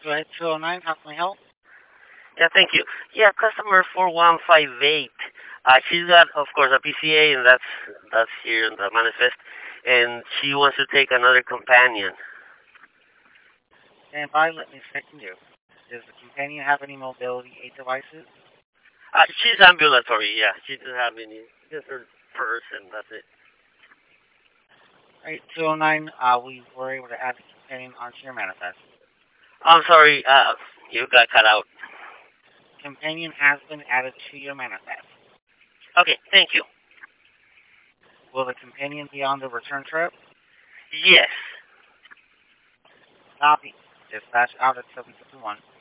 Go ahead, 209. How can I help? Yeah, thank you. Yeah, customer 4158. She's got, of course, a PCA, and that's here in the manifest, and she wants to take another companion. Stand by. Let me check you. Does the companion have any mobility aid devices? She's ambulatory, yeah. She doesn't have any, just her purse, and that's it. All right, 209. We were able to add the companion onto your manifest. I'm sorry, you got cut out. Companion has been added to your manifest. Okay, thank you. Will the companion be on the return trip? Yes. Copy. Dispatch out at 751.